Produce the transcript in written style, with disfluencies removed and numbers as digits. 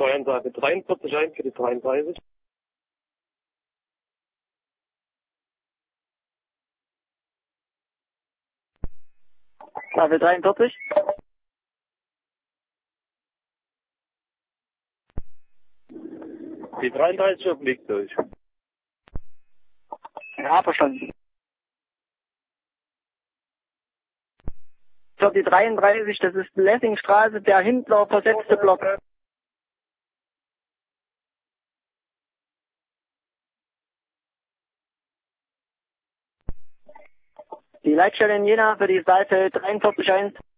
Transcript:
Steueransage 43.1 für die 33. Tafel 43. Die 33 obliegt durch. Ja, verstanden. Für die 33, das ist Lessingstraße, der Hindler versetzte Block. Die Leitstelle in Jena für die Seite 43.1.